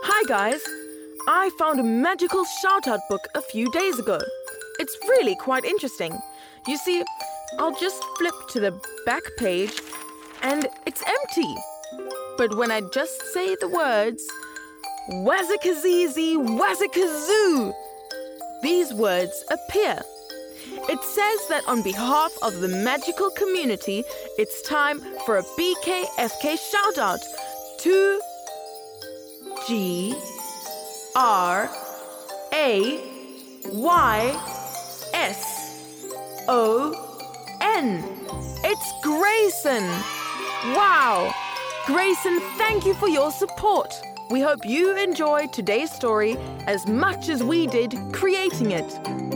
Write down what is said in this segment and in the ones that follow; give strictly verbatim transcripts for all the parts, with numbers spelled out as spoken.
Hi guys! I found a magical shout-out book a few days ago. It's really quite interesting. You see, I'll just flip to the back page and it's empty. But when I just say the words, Wazikazizi, Wazikazoo, these words appear. It says that on behalf of the magical community, it's time for a B K F K shout-out to G R A Y S O N. It's Grayson. Wow! Grayson, thank you for your support. We hope you enjoyed today's story as much as we did creating it.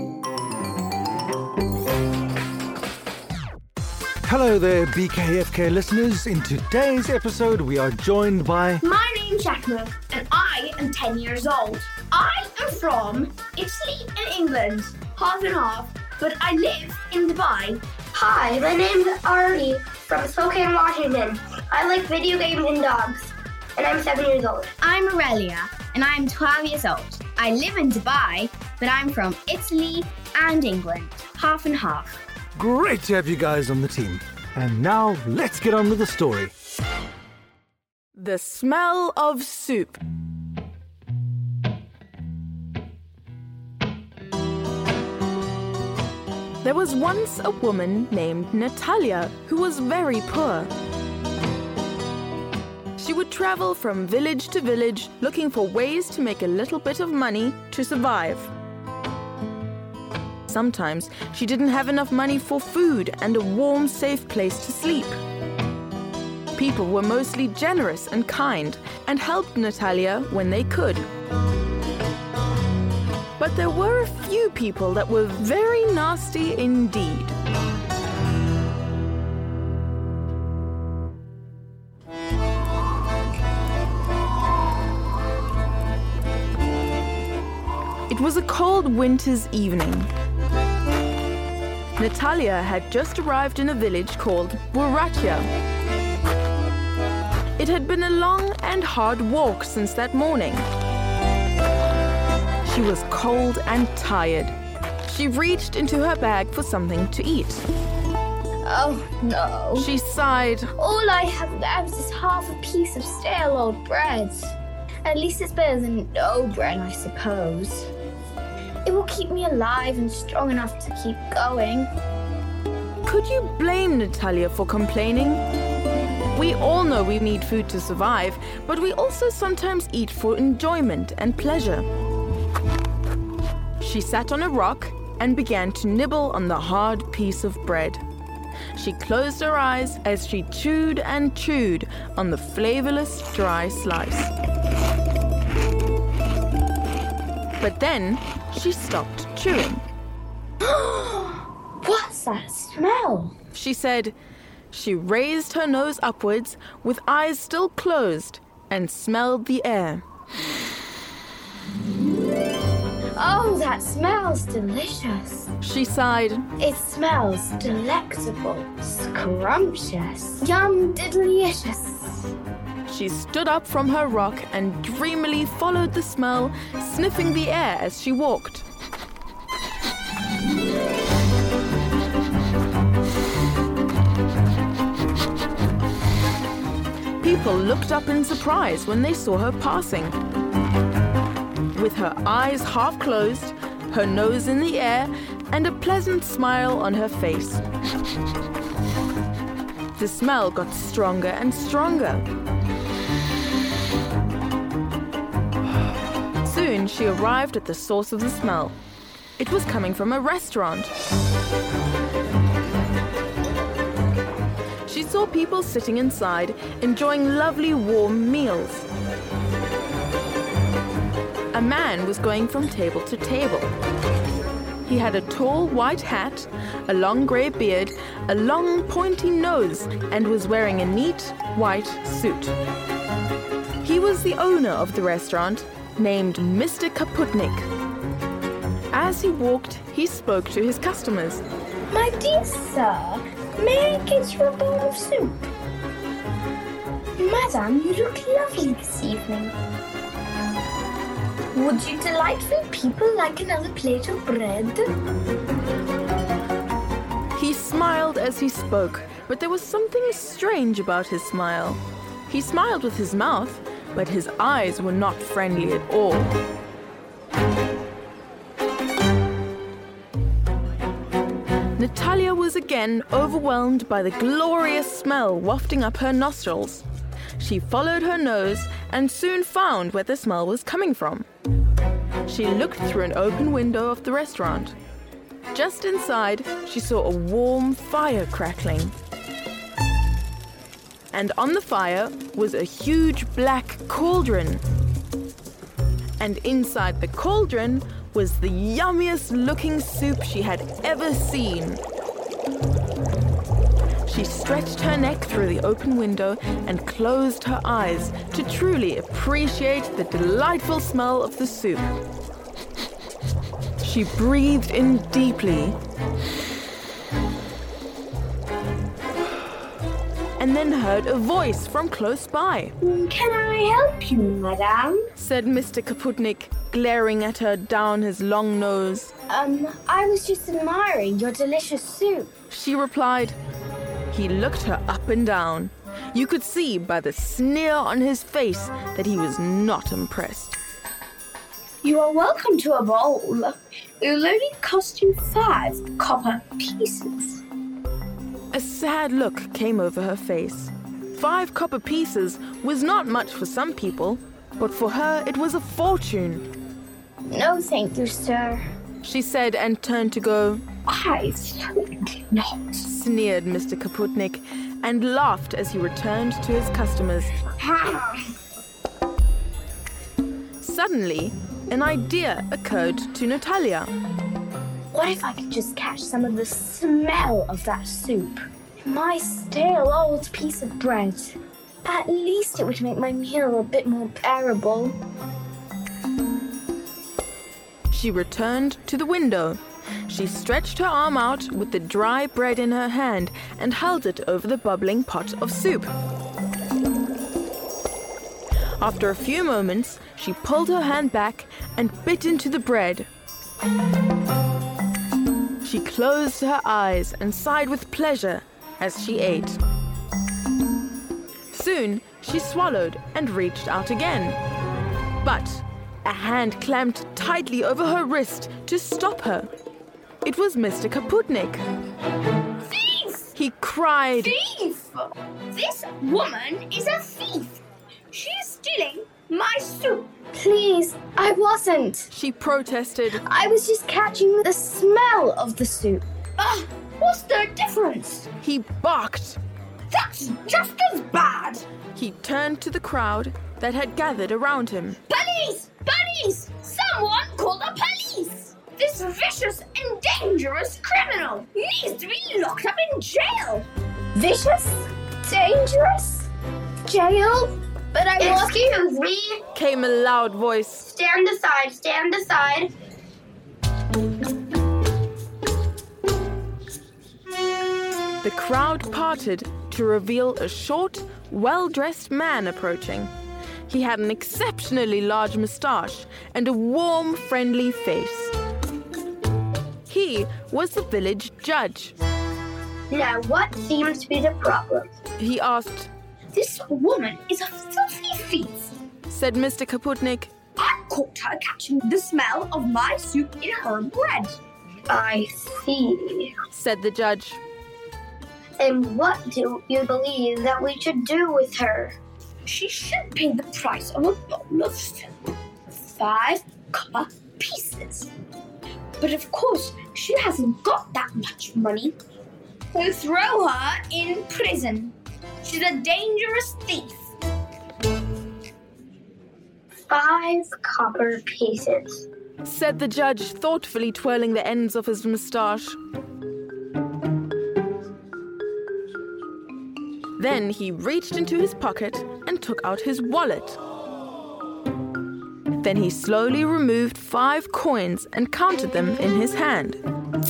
Hello there, B K F K listeners. In today's episode, we are joined by... My name's Shakma, and I am ten years old. I am from Italy and England, half and half, but I live in Dubai. Hi, my name's Arlie from Spokane, Washington. I like video games and dogs, and I'm seven years old. I'm Aurelia, and I'm twelve years old. I live in Dubai, but I'm from Italy and England, half and half. Great to have you guys on the team. And now, let's get on with the story. The smell of soup. There was once a woman named Natalia who was very poor. She would travel from village to village looking for ways to make a little bit of money to survive. Sometimes she didn't have enough money for food and a warm, safe place to sleep. People were mostly generous and kind and helped Natalia when they could. But there were a few people that were very nasty indeed. It was a cold winter's evening. Natalia had just arrived in a village called Buratia. It had been a long and hard walk since that morning. She was cold and tired. She reached into her bag for something to eat. Oh, no. She sighed. All I have left is half a piece of stale old bread. At least it's better than no bread, I suppose. It will keep me alive and strong enough to keep going. Could you blame Natalia for complaining? We all know we need food to survive, but we also sometimes eat for enjoyment and pleasure. She sat on a rock and began to nibble on the hard piece of bread. She closed her eyes as she chewed and chewed on the flavorless dry slice. But then she stopped chewing. What's that smell? She said. She raised her nose upwards with eyes still closed and smelled the air. Oh, that smells delicious. She sighed. It smells delectable, scrumptious, yum delicious. She stood up from her rock and dreamily followed the smell, sniffing the air as she walked. People looked up in surprise when they saw her passing. With her eyes half closed, her nose in the air, and a pleasant smile on her face. The smell got stronger and stronger. Soon she arrived at the source of the smell. It was coming from a restaurant. She saw people sitting inside, enjoying lovely warm meals. A man was going from table to table. He had a tall white hat, a long grey beard, a long pointy nose, and was wearing a neat white suit. He was the owner of the restaurant, named Mister Kaputnik. As he walked, he spoke to his customers. My dear sir, may I get you a bowl of soup? Madam, you look lovely this evening. Would you delightful people like another plate of bread? He smiled as he spoke, but there was something strange about his smile. He smiled with his mouth, but his eyes were not friendly at all. Natalia was again overwhelmed by the glorious smell wafting up her nostrils. She followed her nose and soon found where the smell was coming from. She looked through an open window of the restaurant. Just inside, she saw a warm fire crackling. And on the fire was a huge black cauldron. And inside the cauldron was the yummiest looking soup she had ever seen. She stretched her neck through the open window and closed her eyes to truly appreciate the delightful smell of the soup. She breathed in deeply and then heard a voice from close by. Can I help you, madame? Said Mister Kaputnik, glaring at her down his long nose. Um, I was just admiring your delicious soup. She replied. He looked her up and down. You could see by the sneer on his face that he was not impressed. You are welcome to a bowl. It will only cost you five copper pieces. A sad look came over her face. Five copper pieces was not much for some people, but for her it was a fortune. No, thank you, sir. She said and turned to go. I think not, sneered Mister Kaputnik, and laughed as he returned to his customers. Suddenly, an idea occurred to Natalia. What if I could just catch some of the smell of that soup? My stale old piece of bread. At least it would make my meal a bit more bearable. She returned to the window. She stretched her arm out with the dry bread in her hand and held it over the bubbling pot of soup. After a few moments, she pulled her hand back and bit into the bread. She closed her eyes and sighed with pleasure as she ate. Soon, she swallowed and reached out again. But a hand clamped tightly over her wrist to stop her. It was Mister Kaputnik. Thief! He cried. Thief! This woman is a thief. She is stealing my soup. Please, I wasn't. She protested. I was just catching the smell of the soup. Ugh, what's the difference? He barked. That's just as bad. He turned to the crowd that had gathered around him. Police! Police! Someone call the police! This vicious and dangerous criminal needs to be locked up in jail. Vicious? Dangerous? Jail? But I was... Excuse me. Came a loud voice. Stand aside, stand aside. The crowd parted to reveal a short, well-dressed man approaching. He had an exceptionally large moustache and a warm, friendly face. He was the village judge. Now, what seems to be the problem? He asked. This woman is a filthy thief, said Mister Kaputnik. I caught her catching the smell of my soup in her bread. I see, said the judge. And what do you believe that we should do with her? She should pay the price of a bowl of soup. Five copper pieces. But of course, she hasn't got that much money. We'll throw her in prison. She's a dangerous thief. Five copper pieces, said the judge, thoughtfully twirling the ends of his moustache. Then he reached into his pocket and took out his wallet. Then he slowly removed five coins and counted them in his hand.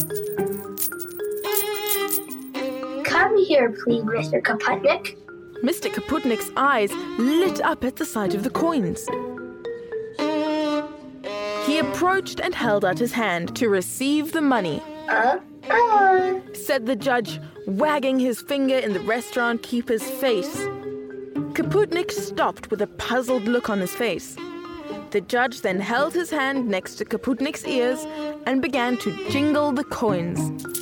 Come here, please, Mister Kaputnik. Mister Kaputnik's eyes lit up at the sight of the coins. He approached and held out his hand to receive the money. Uh, uh. Said the judge, wagging his finger in the restaurant keeper's face. Kaputnik stopped with a puzzled look on his face. The judge then held his hand next to Kaputnik's ears and began to jingle the coins.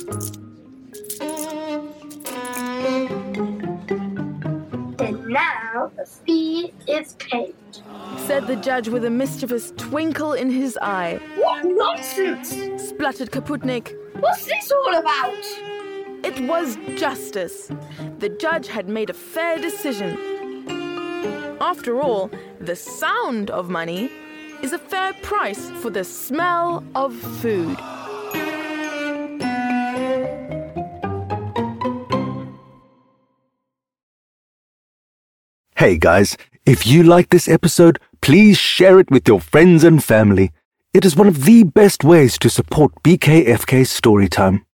And now the fee is paid, Said the judge with a mischievous twinkle in his eye. What nonsense! Spluttered Kaputnik. What's this all about? It was justice. The judge had made a fair decision. After all, the sound of money is a fair price for the smell of food. Hey guys, if you like this episode, please share it with your friends and family. It is one of the best ways to support B K F K Storytime.